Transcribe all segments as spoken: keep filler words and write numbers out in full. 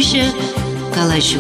Ужа калажу.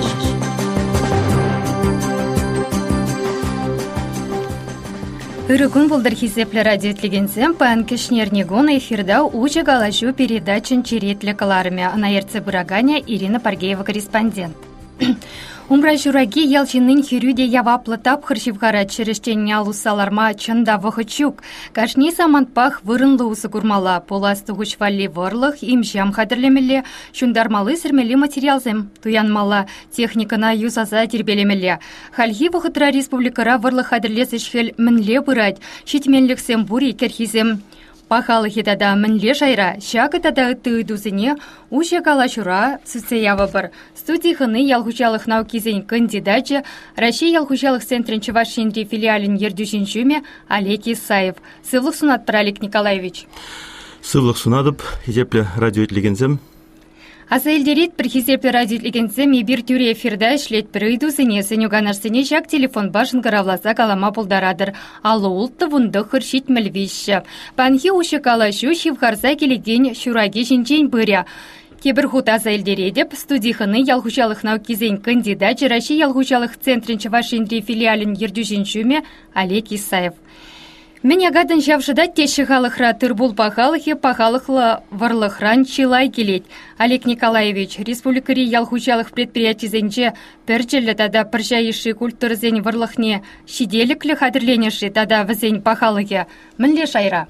Ирыгун булдыр хизепле радио тлегенсем пан кишнернегон эфирда Ужа калажу передачын черетле каларыме. Анаерце Бураганя, Ирина Паргеева, корреспондент. Умбра жураги ялчинын хирюде яваплы тапхыр живгара черештен алусаларма чында вахычук. Кашни самантпах вырынлы усы курмала. Поласты гучвали варлых имжам хадырлемеле, шундармалы сірмелі материалзем. Туянмала техникана юзаза тербелемеле. Хальхи вахытра республикара варлых хадырлес ишхел мінле бұрад. Шитменліксем бури керхизем. Пахалыхи тада мінле жайра, шағы тада тыйдузыне Ужа калажура суцеява бар. Студийхыны ялгучалық наукизен кандидатчы Россия ялгучалық центрін Чувашинри филиалін ердюшін жүме Олег Исаев. Сывлық сунат бір Олег Николаевич. Сывлық сунадып, езеплі радио етлегензем. Аса елдерет бір хизеплі радио етлегензем ебір тюре эфирда ішлет бір үйдузыне сенюганарсыне жак телефон башын қаравласа калама бұлдарадыр. Алы ұлтты вунды хыршит мәлвеші. Панхи ұшы калашу шивхарса келеген шураги жинжен бұря. Кебір хут аза елдередіп, студийхыны ялгучалық наукизен кандидат Россия ялгучалық центрін Чувашинри филиалін ердюжен жүме Олег Исаев. Мен ягадын жавшыда теші ғалықра тұрбул пахалықы пахалықлы варлықран чилай келет. Олег Николаевич, республикари ялгучалық предприятизенже бір жылы тада піржайышы культурзен варлықне шиделіклі қадырленеші тада візен пахалықы. Мінле шайра?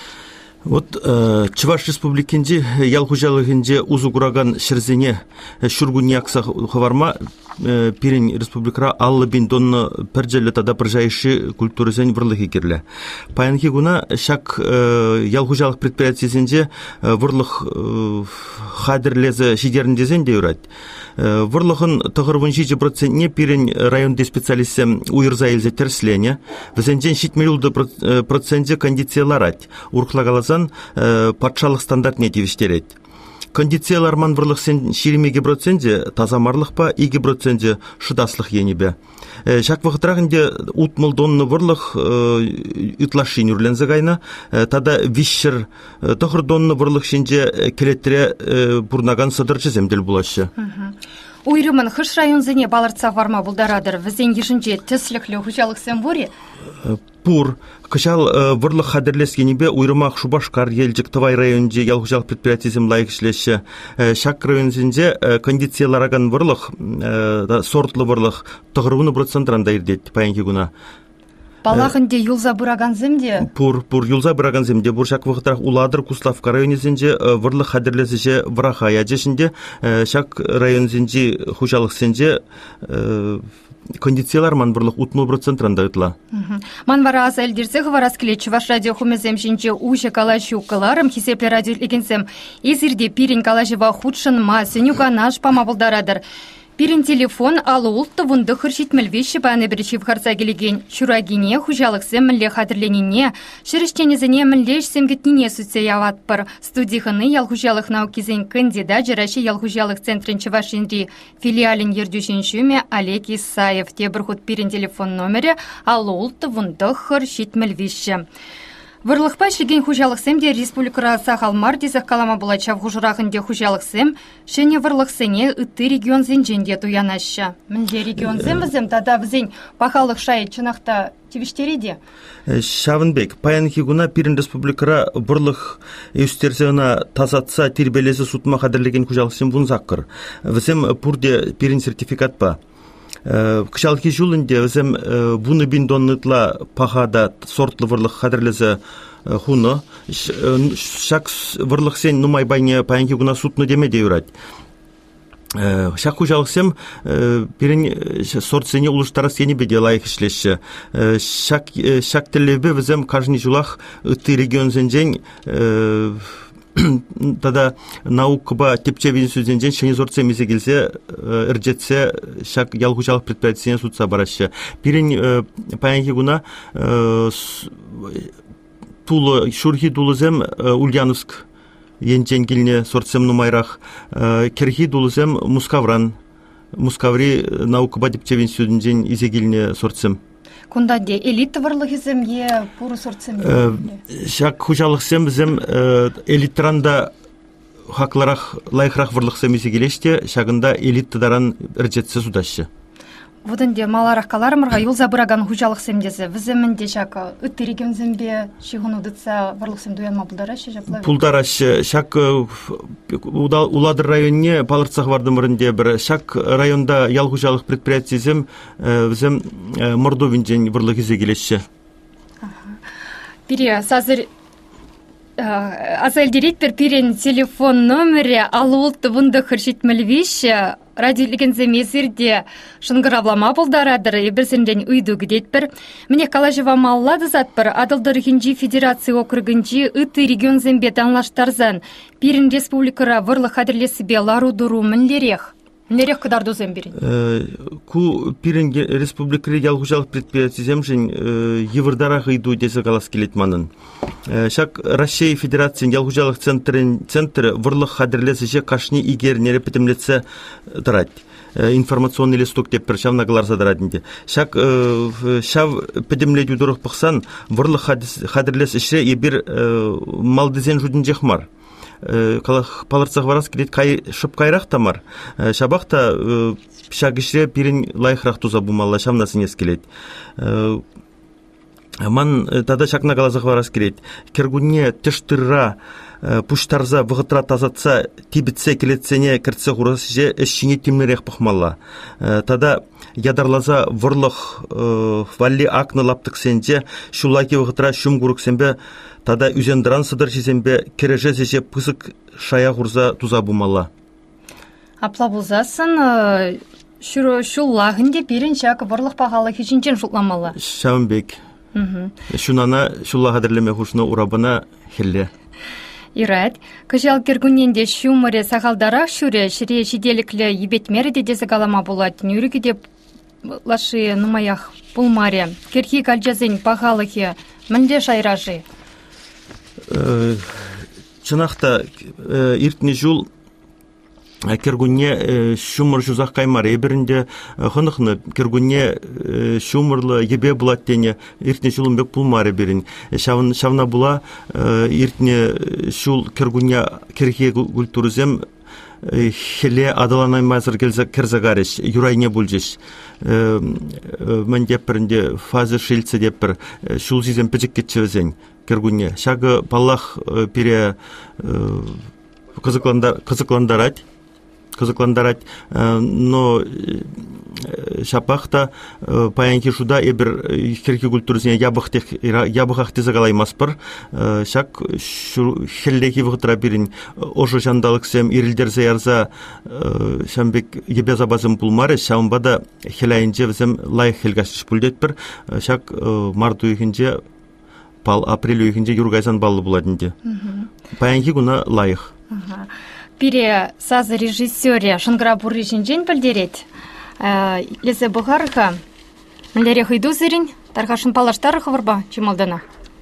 Вот э, Чуваш республикенде ялгучалығынде узу кураган шырзене шүргүн якса хаварма э, пирин республикара аллы бин донны піржелі тада піржайшы культурызен врлығы керлі. Паянки гуна шак э, ялгучалық предприятиесенде э, врлық э, хадырлезі шидеріндезен де үрат. Э, врлығын тұғырвын жиджи процентне пирин районде специалисем уйырза елзе терслене. Візенден шитмелюлды проценте кондицияларат. Урхлагалазан патшалық стандарт не девіштерет. Кондициялар ман врлық сен шеремеге проценте тазамарлық па, иге проценте шыдаслық енебе. Шак вақытрағынде утмыл донны врлық үтлашын үрлензі ғайна, тада вишшір тұқыр донны врлық шенде келеттіре бұрнаған сыдырчы земдел бұлашы. Уйрымын хыш районзыне баларца варма бұлдарадыр. Візен ешінже тісліклі хүчалық сен бұри? Пур, кышал врлық хадырлескенебе уйрымақ Шубашкар елжік Тывай районде ялгучалық предприятиесем лайық ішлеші. Шак районзінде кондициялараган врлық, сортлы врлық тұғыруыны процентранда ердет, паянки гуна. Балағынде юлза бұраган земде? Пур, пур, юлза бұраган земде. Бұр шак вғытрақ уладыр Куславка районезінде врлық хадырлезіже враха ядешінде, шак районзінде хужалық сенде кондициялар ман барлық утмыл процентранда ütла. Ман вара аза элдерсе хварас келечі ваш радио хумезем жинче Ужа калашу каларым хисепле радио легенсем. Изирде пирин калажева худшын ма сенюга наш памабылдарадыр. Пирин телефон алы ұлтты вунды хыршит мәлвеші бәні біріші вғарса келеген. Шурагине, хужалықсем мүлі қадырленіне, шырыштенезіне мүлі семгетніне сүтсе яват бір. Студийхыны ялхужалық наукизен кандидат Россия ялхужалық центрін Чувашинри филиалін ердюшін жүме Олег Исаев. Тебір худ пирин телефон номері алы ұлтты вунды хыршит мәлвеші. Варлықпа шеген хужалықсемде республикара сағалмар дезақ калама болача вғужырағынде хужалықсем, шене варлықсене үтті регион зенженде туянашы. Мінде регион зембізем, тада візен пахалық шайы чынақта тевіштереде? Шавынбек, паянки гуна пирин республикара бұрлық өстерсеуна тазатса тербелесі сутма қадырлеген хужалықсем бұнзаққыр. Візем пұрде пирин сертификат па? Кышалки жулынде өзім бұны бин доннытла пахада сортлы врлық қадырлезі хуны. Шак врлық сен нумай байне паянки гуна сутны деме де үрат. Шак хужалық сем бірін сорт сене ұлыштара сені беде лайық ішлеші. Шак тілебе өзім кажны жулақ үтті регион зенжен тада наукыба тепчевин сөзенжен шені зорцемезе келсе, үржетсе шак ялгучалық предприятиесіне судса барашы. Пирин паянки гуна тулы, шурхи тулызем Ульяновск енчен келіне сорцем нумайрақ, керхи тулызем Мускавран, Мускаври наукыба тепчевин сөзенжен изе келіне сорцем. Кунда де элит варлығызым е пуру сорцем? Шак хужалықсем бізім элитранда хакларах лайхрах варлыкса мисе келеште шагында элиттадаран иржетсе судашы. Вуденде маларах каларымырга юл забыраган хужалык семдесе. Виземинде шак ытты регион зембе шигуну дытса варлык сем дуянма булдарашы жаплай. Пулдарашы шак уладыр районне палырцах бардымырынде бір шак районда ял хужалык предприятиесем визем мордовинжен варлык изе келеші. Бире сазыр Азал директор пирен телефон номере алулты вунда хыршитмелвище радиолегензе мезирде шынгыравлама болдарадыр ебірсінден үйді гідетпір. Мне калажева маллады затпыр адылдыр хинжи федерация округынжи ыты регион зембе танлаштарзан пирен республикара вырлы хадірлесі бе лару дұру мінлерех. Нерек кыдар дозем берин? Ку пирен республикари ялгужалық предприятиесем жин евырдарах иду десе калас келетманын. Шак Россия Федерациян ялгужалық центры вырлық хадірлесі же кашни игер нере петемлетсе тарать. Информационный листок деп бір шавна каларса тарадынде. Шак шав петемлет юдырық пықсан вырлық хадірлес ішре ебір малдызен жудын жехмар. Палырцах варас келет кай шып кайрах тамар. Шабахта шагишре пирин лайхрах туза бумалла шамнасын ескелет. Ман тада шакна калазах варас келет. Кергунне тыштырра пуштарза вғытра тазатса тибітсе келетсене кіртсе ғурас же әшшіне тимнерек пықмалла. Тада ядарлаза вұрлық валли акны лаптық сенже шулайки вғытра шум ғурықсенбе тада үзендіран сыдыр жезембе кереже зеже пысық шая ғурза туза бумалла. Апла бұлзасын шуллағынде берін шак вұрлық бағалы хешінчен шулламалла. Шамбек. Шунана шуллаға дірлеме хушны урабына хелле. Ират, кажал кергуненде шумыре сағалдара шуре шире шиделіклі ебетмері дедесі қалама болады. Нүрігі деп лашы нумаях пулмаре. Керхи кальджазын пағалықы мінде шайражы. Чынақта иртні жул кергунне шумыр жузақ каймар ебірінде хынықны кергунне шумырлы ебе бұлат дене иртне жулын бек пулмары берін. Шавна була иртне шул кергунне керхе культурызем хеле адаланаймазыр керзагарыш, юрайне бұлжыш. Мен депірінде фазы шилцы депір шул зизем пәжік кетчевізен кергунне. Шағы паллах пере қызықландарать. Кызыкландарать, но шапахта паянки шуда эбир херки культурысыне ябыхахты загалаймаспыр. Шак хеллеки вғытра бірін ожы жандалықсем ирілдерзе ярза шамбек ебезабазым пулмары, шамбада хеляйынже візем лайық хелгашыш пүлдетпір. Шак марту үйхінже, апрель үйхінже юргайзан баллы буладынде. Паянки күна лайық. Пире сазы режиссере шынгыра буры жинжен білдерет. Лезе бұғарыға мүлдерек үйду зірін, тарғашын палаштарығы варба чымалдана?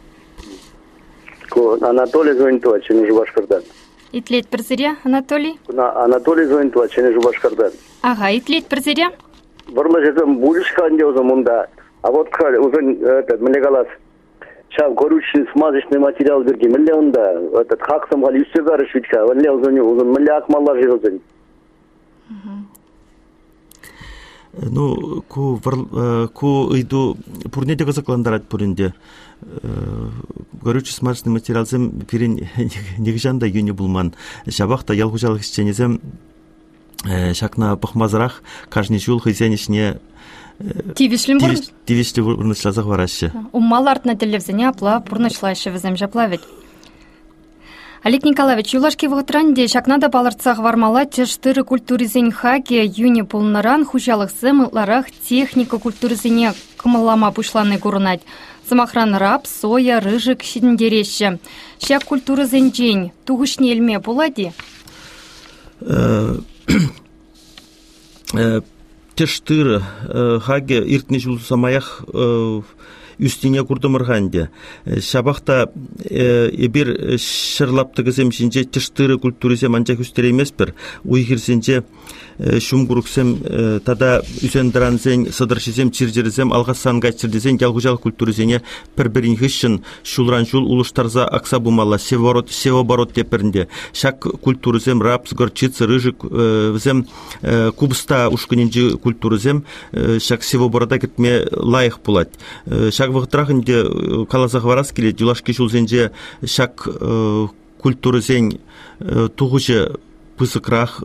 Анатолий Зоинтова, чені Жубашқардан. Итлет бір зіре, Анатолий? Анатолий Зоинтова, чені Жубашқардан. Ага, итлет бір зіре? Бұрла жетім бұлышқан де өзім мұнда. А вот өзін мүлі қалас. Шав горючий смазочный материал берги. Милле онда этот хаксам гали үстегары швидка. Милле узын узын милле акмаллар жирузын. Ну ку ку иду пурнеде кызыкландарат пуринде. Горючий смазочный материалзем пирин негжанда юни булман. Шабахта ялгужалык ишченезем шакна пахмазрах каждый жул хызянишне Тивишлим бұрын? Тивишли бұрнышлазақ варашы. Уммал артына телевзіне апла бұрнышлайшы візем жаплавет. Олег Николаевич, юлашки вғытранде шакнада баларцақ вармала тештыры культуризен хаге юни пулнаран хужалық зымыларах техника культуризене кымыллама бұшланы көрінат. Замахран рап, соя, рыжик шидіндереші. Шак культуризен жен туғышне елме болады? Тештыр хаге иртне жул самаях үстіне күрдімірғанде. Шабақта ебір шырлапты кізем жинже тештыры культуризем анчақ үстер емес бір. Уйхирсенже шумгуруксем тада үзендранзен сыдыршизем чиржеризем алгасанга чирдизен ялгужал культуризене перберин хышын шулран жул улуштарза аксабумала севорот севоборот теперинде шак культуризем рапс горчица рыжик зем кубста ушкунинжи культуризем шак севоборода кетме лайык булат шак вагытрахынде калазагварас келет жулашки жулзенже шак культуризен тугуче пысыкрах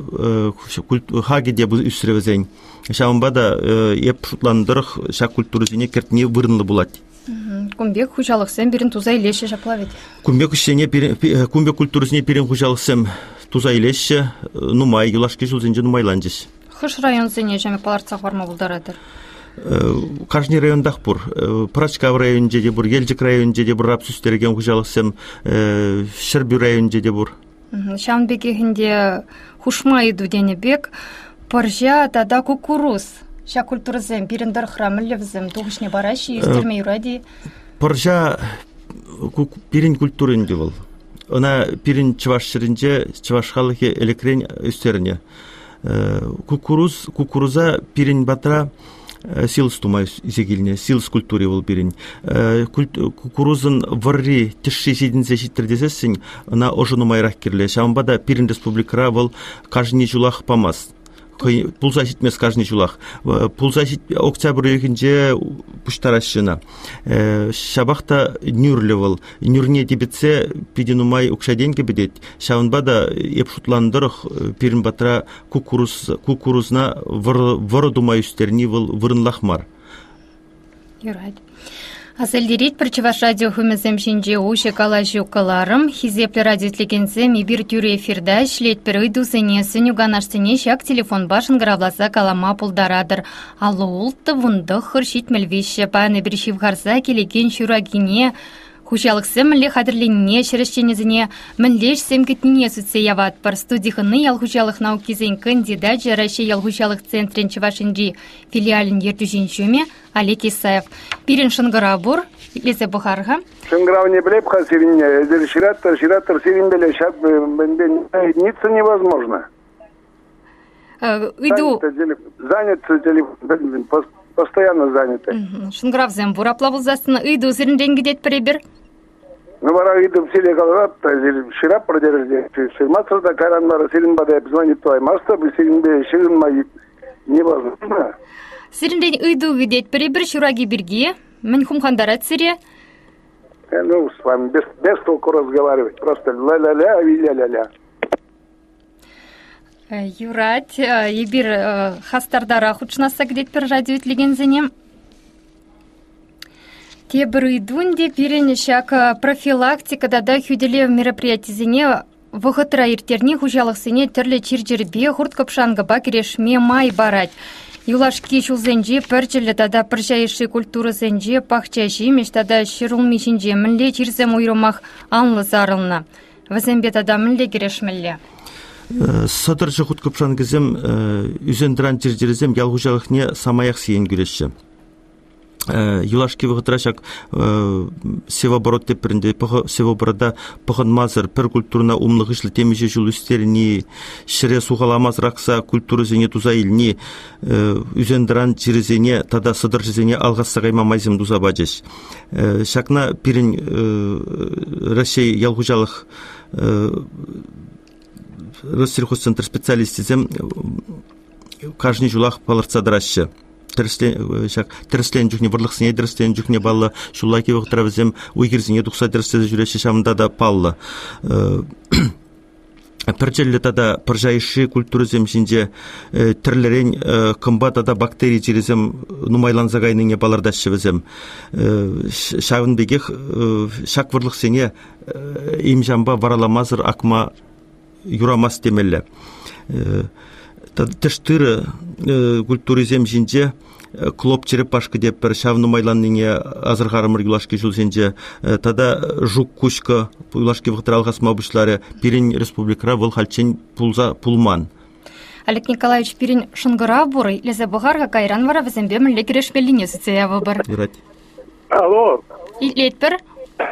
хаги деп үсіревізен. Шамбада еп шутландырық шак культурызіне кертіне вырынлы булат. Кумбек хужалықсен бірін туза илеші жаплавет. Кумбек культурызіне бірін хужалықсен туза илеші, нумай, юлашки жылзенже нумайланжыз. Хыш районзене жәмек баларцақ барма бұлдарадыр? Каждый райондах бур, Прачкав районже де бур, Елжик районже де бур, рапсүстереген хужалықсен, Шырбю районже де бур. Шамбекегінде хушма иду денебек, паржа тада кукуруз. Ша культурызем, біріндір храмылевзем, туғышне бараши, үстерме юради. Паржа бірін культурынды бол. Она бірін чываш шырынже, чываш халықе элекрен үстеріне. Кукуруз, кукуруза бірін батыра силс тумай изегилне, силс культуре бол берин. Кукурузын варри тишши сидинзе шиттердесесин, на ожыну майрах кирле. Шамбада пирин республикара бол кажни жулах памаз. Пулза шитмес кажни жулах. Пулза шит октябрь егінже пуштарашына. Шабахта нюрле бол. Нюрне дебетсе пидинумай укшаденге бедет. Шамбада епшутландырық пирин батра кукуруз, кукурузна вародумай үстерни бол вырынлахмар. Юрайд. Асылдерет бірчеваш радио хүмізім жинже ұшы кала жүкаларым, хизеплі радиотлегензім ебір түрі эфирда шлет бір үйдусыне сүнюганаштыне шак телефон башын гравласа калама пулдарадыр. Алы ұлтты вұнды хыршит мүлвеші паны бір шивғарса келеген шурагине, хужалықсым мүлі қадірленіне шырышченезіне мүлеш сәмкітіне сүтсе яват бар студихыны ялхужалық наукизен кандидат жарашы ялхужалық центрен Чувашинжи филиалін ертүжен жөме Олег Исаев. Бірін шыңғыра бұр, лезе бұхарға. Шыңғырау не білеп қасыріне, әзір шираттар, шираттар серін біле шат, ницца невозможно. Иду... Занят телефон, постоянно заняты. Шыңғырав зәм бұр, аплабыл застыны иду зірінден кедет біребір? Ну, бара иду в селе Колорат, ширап продержит, ширматсырда каранлары серін бада звонит твой маста, серін бе ширын майып, невозможно. Сирінден үйду кедет біребір шураги бірге, мен хумхандарат сире? Ну, с вами без, без толку разговаривать, просто ля-ля-ля и ля-ля-ля. Юрат, ебір хастардара хучнаса кедет бір радио етлегензенем. Те бір үйдун де бірін шак профилактикада да хүделе мероприятизене вғытыра ертерне хужалықсыне түрлі чиржербе хұрт көпшанғы бакереш ме май барать. Юлашки шулзенже пәрчілі тада піржайшы культуры зенже пақчаши меш тада шырылмешінже мінле чирзем ойрымақ анлы зарылна. Візембе тада мінле кереш мінле. Садыржы құт көпшан кезем үзендіран чиржерізем ялғужалықне самаяқ сейін күреші. Юлашки вғытрашак севоборот тепірінде севоборода пұғын мазыр пір культурна умлық ішлі темеже жыл үстеріне шыре суғаламаз рақса культуры зене туза иліне үзендіран чирезене тада сыдыр жезене алғасы ғайма майзем дуза баджеш. Шакна пирін Россия ялғужалық Россельхозцентр специалистизем каждый жулақ палырцадырашы. Тірістен жүхне бұрлықсыне, тірістен жүхне балы, шулаки вғытыра бізем уйгерзіне тұқса тірістеді жүреші шамында да паллы. Піржелі тада піржайшы культурызем жінде тірлерен кымба тада бактерий жерезем нумайланза ғайныңе балардашы бізем. Шағын бегех шақ бұрлықсыне имжамба вараламазыр акма юрамас темелі. Тіштірі культурызем жінде клоп черепашка деп бір шавны майланныне азырғарымыр юлашки жүлсенже тада жук кушка юлашки вғытыр алғасма бұшлары Пирин республикара бұл халчен пулза пулман. Олег Николаевич Пирин шыңғыра бұры лезе бұғарға кайран вара візембе мүлі керешмеліне сүтсеявы бір. Алло. Илет бір?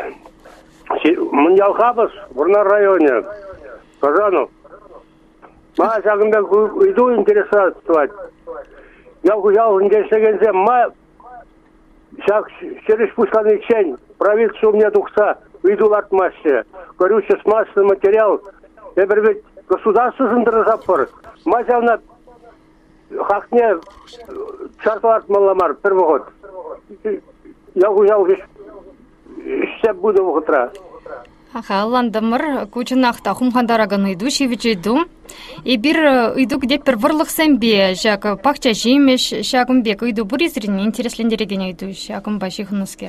Мын ялқабыз, Бурнар районе. Пожану. Ма жағында үйду интересовать. Ялгу ялгу интересегензе ма шак через пусканный чень правительство мне духса үйду лартмаще. Горючий смазочный материал. Я ведь государство зындырызаппыр. Ма жағына хакне чарталат маламар первый год. Ялгу ялгу işte bu da vakıtra. Алландамыр кучынақта хумхандараган ыйду шивичейду. И бир ыйду где пер варлых сэмбе, жак пахча жимеш, шагымбек ыйду буризрин интереслендереген ыйду, шагым башихныскер.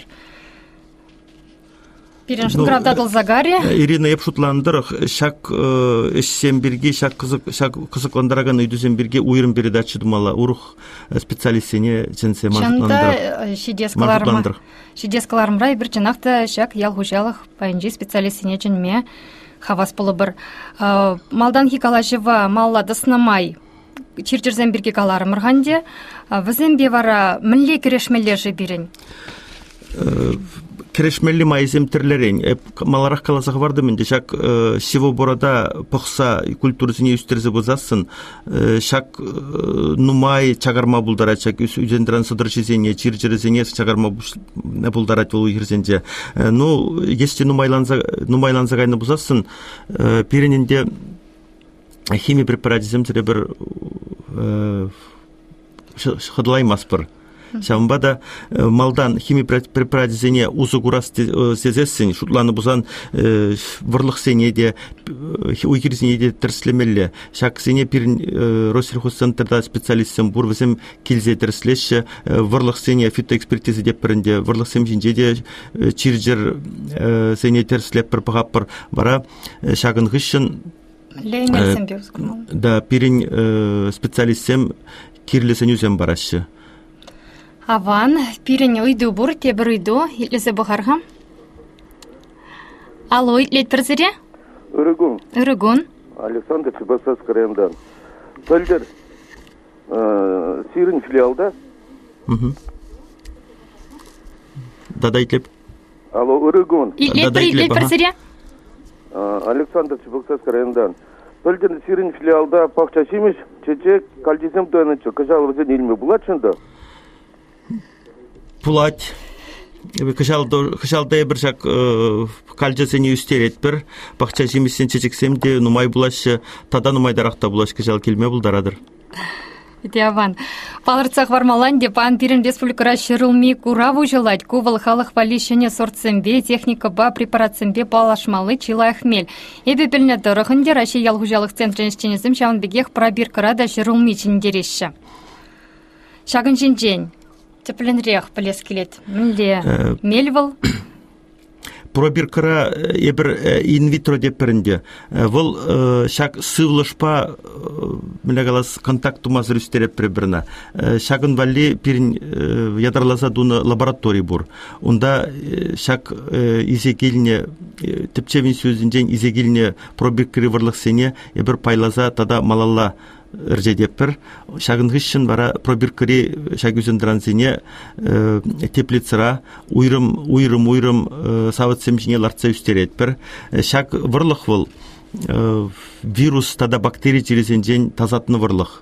Пирен шунгравдадыл загаре. Ирина епшутландырых, шак сембирге, шак кызыкландараган ыйду сембирге уйрым передача думала, урух специалистене женсе маршутландырых. Шидескаларма. Шидескалармра бир жанакта шак ялгужалых пайынжи специалистене женме хавас болы бір. Малдан хикалашева малла дыснамай чирчерзен бирге каларымырганде, візембе вара мінле керешмележі бірін. Керешмелли майзем терлерен. Маларах каласах барды менде шак сего борада пықса культурасыне үстерзе бозасын. Шак нумай чагарма булдарат, шак үзендіран сыдыршезене, чирчерезене чагарма булдарат болу егерзенде. Ну, если нумайланза гайны бозасын, перененде химия препаратизм тіре бір хыдылаймас бір. Шамбада малдан химия препаратизене узы курас сезесін, шутланы бұзан варлық сенеде, уйгір сенеде тірслемелі. Шак сене пирін Россельхозцентрда специалистсен бұр, візім келзе тірслеші, варлық сене фитоэкспертизі деп бірінде, варлық сен жинжеде чирджер сене тірслеп бір бұғап бір бара, шағын ғышын да пирін специалистсен кирлесен үзен барашы. Аван, пирен уйду бур, тебір уйду, итлесе бұхарға. Алло, итлет бірзіре? Үрігун. Үрігун. Александр Чебасас Караяндан. Сәлдер, сирін филиалда. Дада итлеп. Алло, Үрігун. Итлет бірзіре? Александр Чебасас Караяндан. Сәлдер, сирін филиалда пақча шимеш, чечек, кальчисем тойнычы, кыжал візен елме бұлатшында. Пулать. Кышалда бір жак кальчасыне үстерет бір, пақча жемесен чечексем де нумай бұлашы, тада нумайдарақта бұлаш кышал келме бұлдарадыр. Аван. Палырцах вармалан депан пирен республикара шырылми кураву жылать, кувал халық палишене сортсембе, техника ба препаратсембе палашмалы чилай хмель. Эбе біліне дұрығынде Раши ялғужалық центреншченезім шауын бегех пробиркара да шырылми чиндереші. Шагын жинжен. Тепленрех полез келет. Мінле мельвал. Пробиркара ебір инвитро деп бірінде. Вол шак сывлышпа мінегалас контакт умазыр үстереп бір біріна. Шагын валли пирін ядарласа дуны лабораторий бұр. Онда шак изегеліне, тіпчевін сөзінден изегеліне пробиркары варлық сене ебір пайлаза тада малалла ржедеппір. Шагын ғышын бара пробиркари шаг үзіндіран зене теплицыра уйрым, уйрым, уйрым савытсем жіне лартса үстеретпір. Шаг вырлық выл вирус тада бактерия жерезен тазатыны вырлық.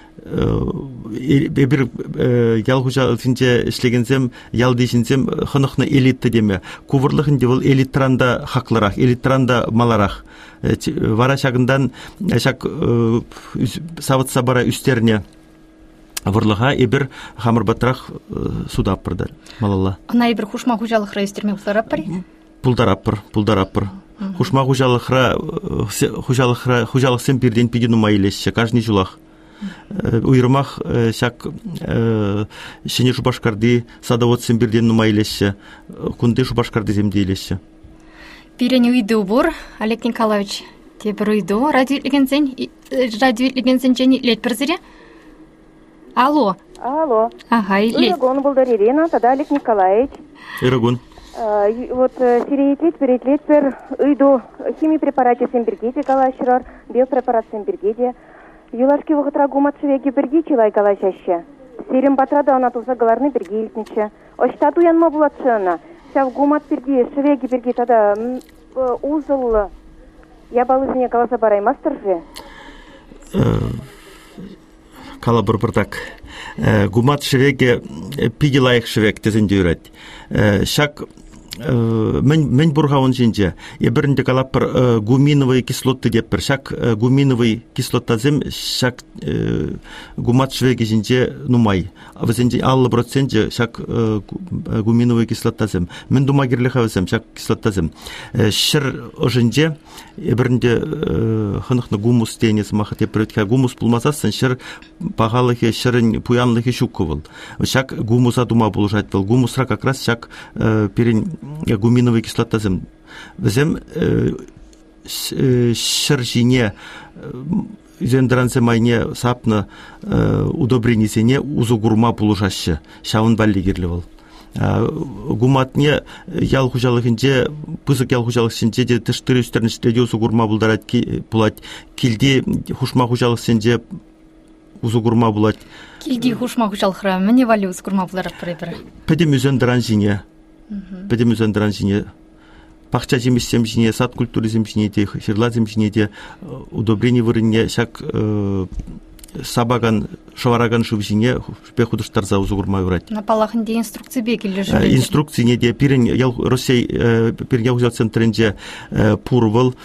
Бебір ялғужалығынде ішлегензем, ялдешінзем қынықны элитті деме. Кувырлығынде бұл элиттранда хақлырақ, элиттранда маларақ. Вара шағындан шақ савытса бара үстеріне вырлыға ебір хамыр батырақ суда апырды, малалла. Ана ебір хушма хужалықра үстерме бұлдарап бар? Бұлдарап бір, бұлдарап бір. Хушма хужалықра, хужалықсен бірден педену майылеші, каждый жылақ. Уйрымақ шак шене шубашкарды садавотсен бірден нумайлеші, күнде шубашкарды земдейлеші. Пирен уйду бұр, Олег Николаевич, тебір уйду, радио итлегенсен жені лет бірзіре? Алло. Алло. Ага, лет. Ирагон бұлдар Ирина, тада Олег Николаевич. Ирагон. Вот сиреетлет, перетлет бір уйду химия препараты сембергеде калашырар, биопрепарат сембергеде. Юлашки вғытра гуматшывеге бірге чилай калашашы. Серім батрада анатылса галарны бірге елтнічі. Оштату янма буладшына. Сяв гумат бірге, шывеге бірге тада узыл ябалызыне каласа бараймастыр же? калабыр бырдак гумат шевеге пиги лайык шевек тезен дюрет шак мен мен бургаун жинже еберинде калаппыр гуминовый кислоты деп бир шак гуминовый кислотазем шак гумат швеге жинже нумай авзенже аллы проценте шак гуминовый кислотазем мен думагирле хавсем шак кислотазем шир ожинже еберинде хыныкны гумус тенес махат епретка гумус булмасасын шир пагалыхе ширин пуянлыхе шуккубул шак гумуса дума булушат был гумусра как раз шак перин гуминовый кислотазем безем шыржине зендрансе майне сапны удобренисене узугурма булушашы шавын баллигерле бол гуматне ял хужалыгынже пызык ял хужалыгынже де тыштыры үстерништерде узугурма булдарат булат килди хушма хужалыгынже узугурма булат килди хушма хужалыгра мене вали узугурма булдарат бир педем зендранжине Педем зендранжине пахча жемишсем жине сад культуризм жине де хирлазм жине де удобрение вырыне шак сабаган шавараган шубжине пехудуштар за узугурма урат на палахынде инструкция бекиле жүрөт инструкция не де пирен ял Россия пирен ял центринже пурвал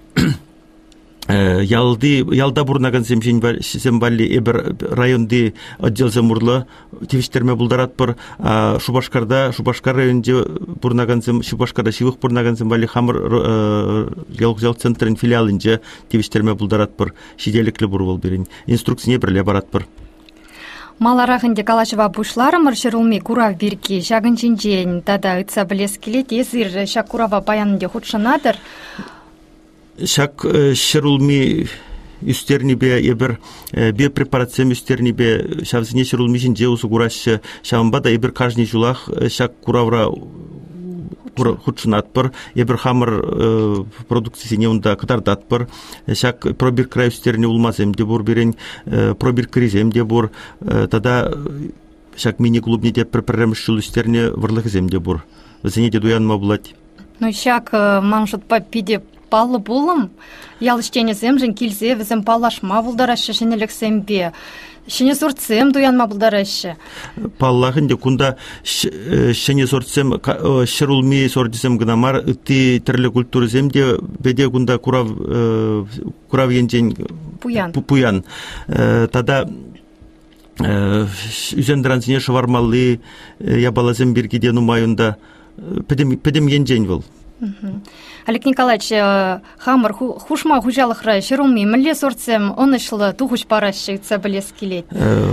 ялды ялда бурнаган сембалли эбер районды отдел замурлы тивиштерме булдарат бар Шубашкарда Шубашкар районде бурнаган сем Шубашкарда шивых бурнаган сембалли хамыр ял центрин филиалынже тивиштерме булдарат бар шиделикле бурвал берин инструкция не берле барат бар Маларахынде калашева бушлары марширулми курав бирки шагын чинжен тада ыца билес келет эсир шак курава баянынде хутшанадыр шак шырулми үстернибе ебер биопрепарациям үстернибе шавзине шырулми жинже усугураш шамбада ебер каждый жулах шак куравра худшынат бар ебер хамыр продукциясыне унда катардат бар шак пробир край үстерне улмазем де бур берен пробир кризем де бур тада шак мини клубне де препарамшыл үстерне варлыхзем де бур зене де дуянма булат ну шак маншут папиде палы булым ялыштене земжен килзе везем палашма булдарашы шенелексембе шене сорцем дуянма булдарашы паллахынде кунда шене сорцем шырулми сордисем гнамар ты терле культуризем де беде кунда курав курав енжен пуян пуян тада үзендранзине шавармалы ябалазем биргиде нумайында педем педем енжен был Олег Николаевич, хамыр хушма хужалыхра шырулми милле сорцем онышлы тухуш парашы ыца билес келет.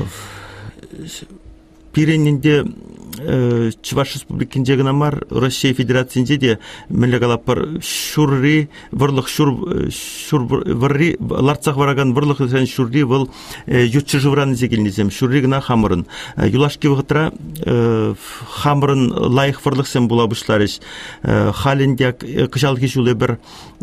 Пиренинде Чуваш Республикинде гнамар Россия Федерациясында де милле галапар шурри варлык шур шур варри ларцах вараган варлык сен шурри вол ютчы жывраны зегилнизем шурри гна хамырын юлашки вгытра хамырын лайык варлык сен була бушларыш халинде кыжалки жуле бир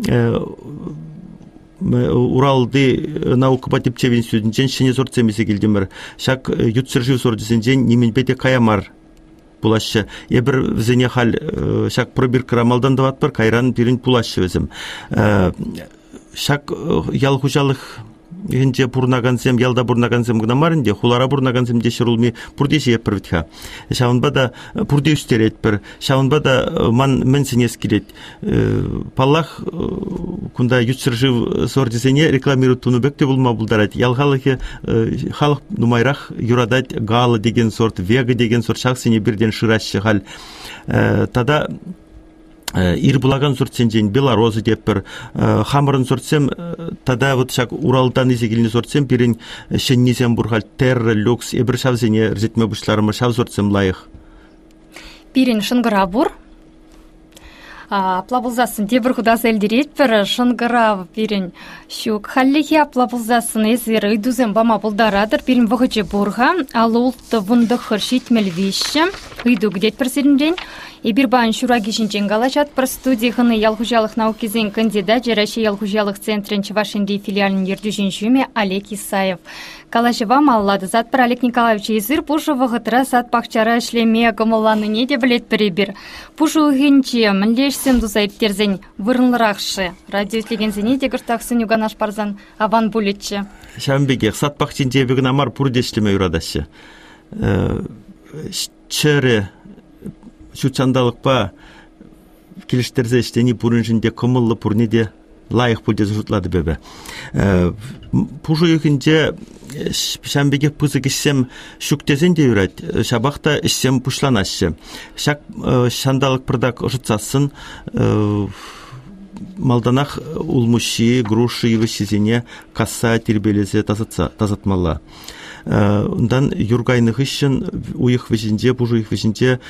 Уралды наука батипчев институтын шене сорцемесе келдимер шак ютсыржив сордисенжен неменбете каямар пулашы ебір візене хал шак пробирка рамалдан дават бар кайран пирин пулашы өзім шак ял хужалық Инде бурнагансем ялда бурнагансем гнамарынде хулара бурнагансем де шырулми пурдеши еппірвітха. Шаунбада пурде үстерет бір. Шаунбада ман менсенес келет. Паллах кунда ютсыржив сордесене рекламирует тунубекте булма булдарат. Ялхалыхе халық нумайрах юрадать галы деген сорт, вега деген сорт шақсыне бірден шырашшы хал. Тада ир булаган сортсен белорозы деп бір хамырын сортсем тада вот шак Уралдан изегилini сортсем бирин шеннисем бурхал терра люкс эбір шавзене рзетме бушларымы шав сортсем лайық бирин шынгыра бур аплабылзасын дебір худасы элдерет бір шынгыра бирин шук халлихи аплабылзасын эзер ыйдузем бама булдарадыр бирин вғычы бурға ал улты вундықыр шитмел ыйду гдет персерінден И бирбан шурагишинчен галачат про студии ханы ялхужалых наукизен кандидат Жераши ялхужалых центрен Чувашинди филиалын ердюжин жюме Олег Исаев. Калашева маллады зат про Олег Николаевич Изыр пушу вағытра сат пахчара шлеме гамаланы не де білет перебір. Пушу генче млешсен дузайып терзен вырынлырақшы. Радио тлегензене дегіртақсын юганаш парзан аван булетче. шамбеге сатпахчинже бегін амар пурдешлеме юрадашы. Чәрі шучандалықпа келіштерзе іштені пурыншінде кымыллы пурнеде лайық пульдезі жұтлады бебе. Пужу екінде шамбеге пызы кешсем шүктезен де үрәд, шабақта ішсем пушланашы. Шак шандалық пырдак ұжытсасын малданақ улмуши, груши евішізене касса тербелезе тазатмалла. Ондан юргайных ішін уйық вежінде, пужу их вежінде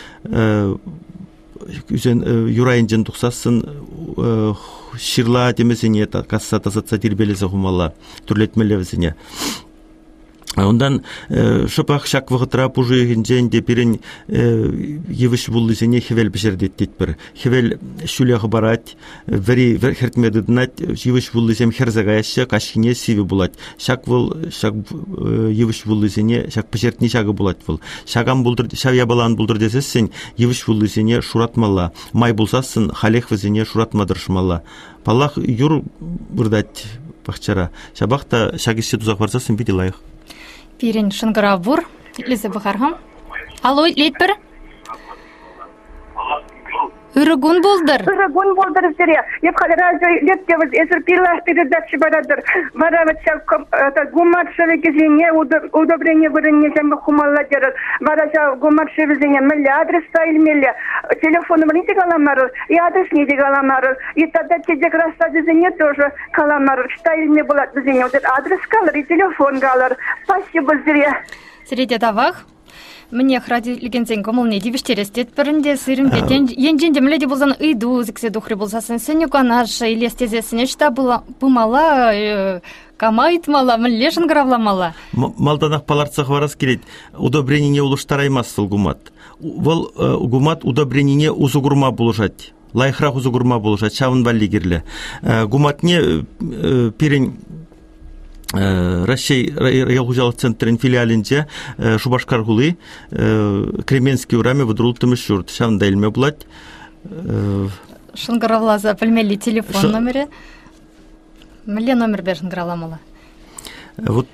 юрайынжен тұқсасын ширла демесене касса тазатса тербелезе ғумалла, түрлетмелевізене. Ондан шопақ шак вғытыра пужу егінжен перен евіш бұллызене хевел бішердеттет бір. Хевел шүлеғі барат, вәри хертмедідінат евіш бұллызем херзағайшы қашқине сиві бұлат. Шак выл евіш бұллызене шак бішертіне шағы бұлат выл. Шаган бұлдыр, шав ябалан бұлдыр десесін евіш бұллызене шуратмалла. Май бұлсасын халех візене шуратмадыршмалла. Паллах юр бұрдат бақчара. Шабақта шагиші тұзақ барсасын биді лайық. Пирин шынгыравур, лезе бұғарғам. Алло, лейтбір? Үрігун болдыр. Үрігун болдыр зіре. Епқалі радио леттевіз әзір пилах передачи барадыр. Бараватша гумаршеві кезене удобрение вырынне жәмі хумалла дерір. Бараша гумаршеві зене мүлі адреста илмелі. Телефоным не каламарыр, и адрес не каламарыр. И тогда тедек рассады зене тоже каламарыр. Что илме булат зене. Вот адрес калыр и телефон калыр. Спасибо зіре. Среде давах. Мне хради легензен комылне дивиштерестет бірінде сырымде енженде мледе болзан ыйду зіксе духры болсасын сенюка наша или стезесіне шта пымала камайтмала млешін гравламала. Малданақ паларцах варас келет, удобренине улыштараймас сол гумат. Вол гумат удобренине узугурма болушать. Лайхрах узугурма болушать, шавын валли керлі. Гуматне перен Россия ялгужалық центрин филиалинде Шубашкар гулы Кременский ураме выдрултымыш журт. Шавында илме булат. Шынғыравлаза пілмелі телефон номері. Міле номер бер шынғыравламала. Вот.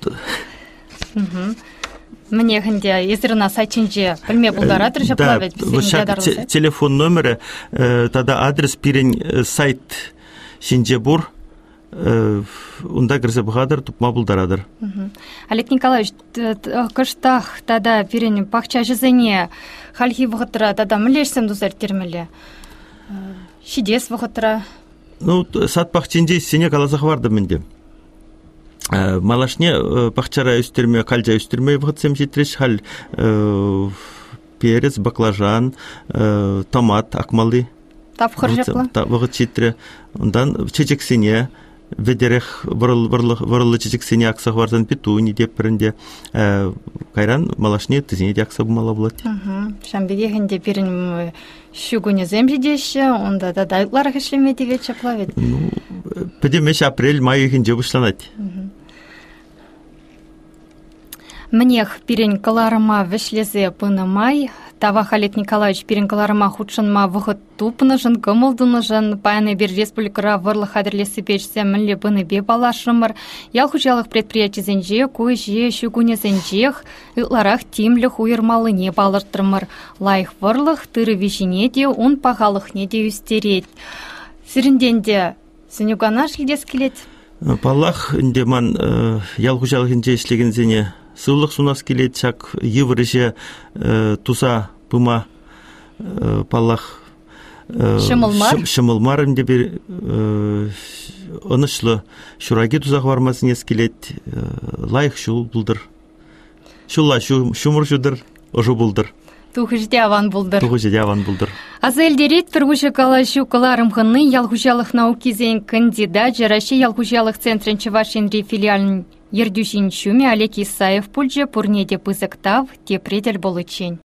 Мне хінде езіріна сайтчинже пілме бұлдаратыр жаплавет. Да, телефон номері, тада адрес пирен сайт шинже бур. Унда кірсе бұғадыр, тұпма бұлдарадыр. Олег Николаевич, кыштақ тада перен пақча жызыне халхи вғытыра, тада мүлешсем дұзар термелі? Шидес вғытыра? Ну, сат пақченде сене қалазақ варды менде. Малашне пақчара үстерме, қалжа үстерме вғытсем жетіреш хал перец, баклажан, томат, акмалы. Тапқыр жақлы? Вғыт жетірі. Ондан чечексене, ведерех вырылы чечексене ақсақ варзан петуни деп бірінде. Кайран малашне тізіне де ақса бұмала болады. Шамбеге хінде перін шүгіне земжедеші, онда да дайықлар әшілмеді вет шаплавет? Пәдемеш апрель, май хінде бұшланады. Мнех перен каларыма вішлезе пыны май, Тавах Олег Николаевич перен каларыма худшынма вғыт тупынышын, кымылдынышын, паяны бір республикара вырлы хадырлесі пешсе мінлі пыны бе балашымыр, ял хұжалық предприятизенже, көже, шүгунезенжех, ұтларақ тимліх уйырмалы не балыртырмыр. Лайық вырлық, тыры вишине де, он пағалық не де үстерет. Сірінденде сынюгана шілдес келет? Палах, индеман ял хұжалық инже ішлегензене сыллық сунас келет, чак еврыже туса пыма паллах шымылмар инде бір онышлы шураги тузақ вармасын ескелет, лайық шул бұлдыр. Шулла шумыр жудыр, ұжу бұлдыр. Тухыжде аван бұлдыр. Тухыжде аван бұлдыр. Азелдерет піргуші калашу каларымғыны ялғужалық науки-зен кандидат жараши ялғужалық центрін Чувашинри филиалын ердюшин шуме Олег Исаев пульже пурнеде пызыктав те предель болычень.